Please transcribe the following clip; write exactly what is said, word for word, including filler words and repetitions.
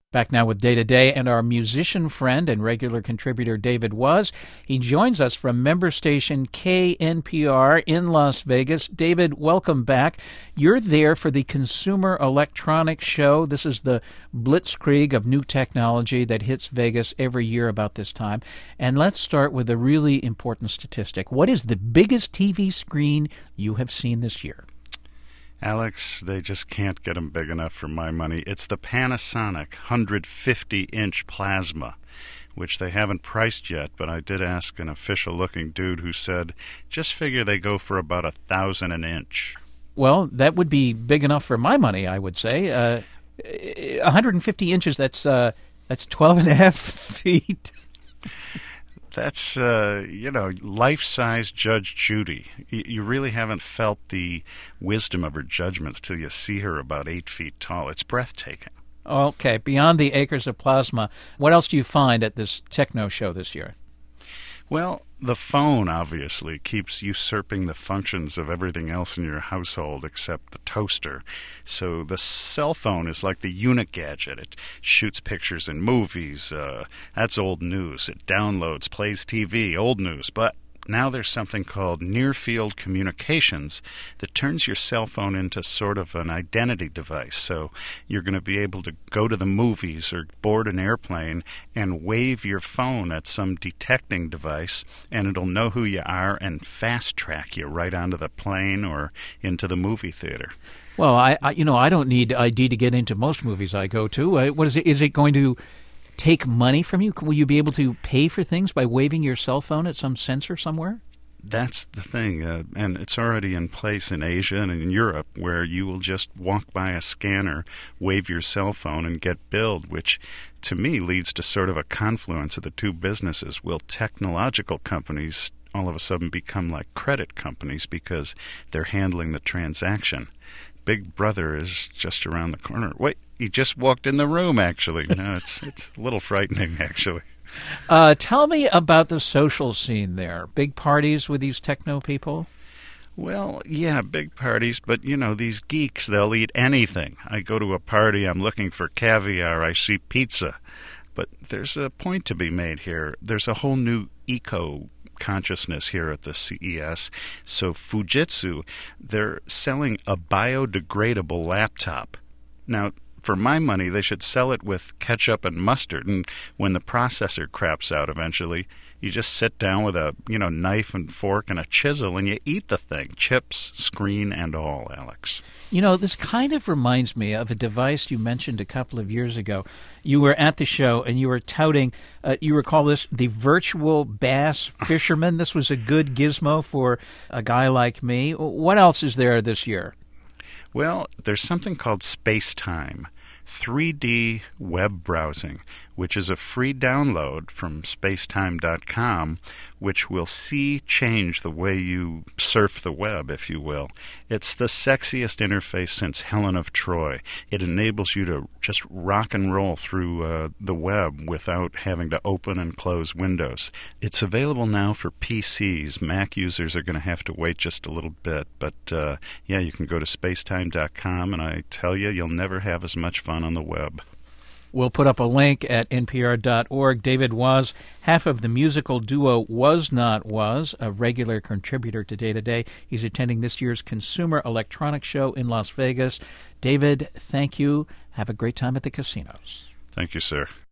Back now with Day to Day and our musician friend and regular contributor David Was. He joins us from member station K N P R in Las Vegas. David, welcome back. You're there for the Consumer Electronics Show. This is the blitzkrieg of new technology that hits Vegas every year about this time. And let's start with a really important statistic. What is the biggest T V screen you have seen this year? Alex, they just can't get them big enough for my money. It's the Panasonic one hundred fifty inch plasma, which they haven't priced yet, but I did ask an official-looking dude who said, just figure they go for about a thousand an inch. Well, that would be big enough for my money, I would say. Uh, one hundred fifty inches, that's uh, that's twelve and a half feet. That's, uh, you know, life-size Judge Judy. Y- you really haven't felt the wisdom of her judgments till you see her about eight feet tall. It's breathtaking. Okay, beyond the acres of plasma, what else do you find at this techno show this year? Well, the phone, obviously, keeps usurping the functions of everything else in your household except the toaster. So the cell phone is like the unit gadget. It shoots pictures in movies. Uh, that's old news. It downloads, plays T V, old news. But now there's something called near-field communications that turns your cell phone into sort of an identity device. So you're going to be able to go to the movies or board an airplane and wave your phone at some detecting device, and it'll know who you are and fast-track you right onto the plane or into the movie theater. Well, I, I you know, I don't need I D to get into most movies I go to. Uh, what is it? Is it going to take money from you? Will you be able to pay for things by waving your cell phone at some sensor somewhere? That's the thing, uh, and it's already in place in Asia and in Europe, where you will just walk by a scanner, wave your cell phone, and get billed, which to me leads to sort of a confluence of the two businesses. Will technological companies all of a sudden become like credit companies because they're handling the transaction? Big Brother is just around the corner. Wait, he just walked in the room, actually. No, it's it's a little frightening, actually. Uh, tell me about the social scene there. Big parties with these techno people? Well, yeah, big parties, but, you know, these geeks, they'll eat anything. I go to a party, I'm looking for caviar, I see pizza. But there's a point to be made here. There's a whole new eco consciousness here at the C E S. So Fujitsu, they're selling a biodegradable laptop. Now, for my money, they should sell it with ketchup and mustard, and when the processor craps out eventually, you just sit down with a, you know, knife and fork and a chisel and you eat the thing, chips, screen, and all, Alex. You know, this kind of reminds me of a device you mentioned a couple of years ago. You were at the show and you were touting, uh, you recall this, the virtual bass fisherman. This was a good gizmo for a guy like me. What else is there this year? Well, there's something called Spacetime, three D web browsing, which is a free download from spacetime dot com, which will see change the way you surf the web, if you will. It's the sexiest interface since Helen of Troy. It enables you to just rock and roll through uh, the web without having to open and close windows. It's available now for P Cs. Mac users are going to have to wait just a little bit, but uh, yeah, you can go to spacetime dot com, and I tell you, you'll never have as much fun on the web. We'll put up a link at N P R dot org. David Was, half of the musical duo Was Not Was, a regular contributor to Day to Day. He's attending this year's Consumer Electronics Show in Las Vegas. David, thank you. Have a great time at the casinos. Thank you, sir.